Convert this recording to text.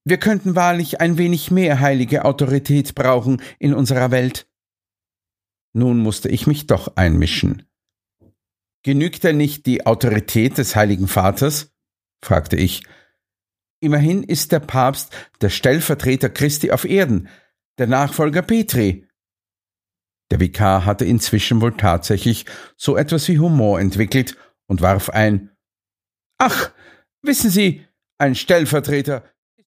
Wir könnten wahrlich ein wenig mehr heilige Autorität brauchen in unserer Welt. Nun musste ich mich doch einmischen. »Genügt denn nicht die Autorität des Heiligen Vaters?« fragte ich. »Immerhin ist der Papst der Stellvertreter Christi auf Erden, der Nachfolger Petri.« Der Vikar hatte inzwischen wohl tatsächlich so etwas wie Humor entwickelt und warf ein: »Ach, wissen Sie, ein Stellvertreter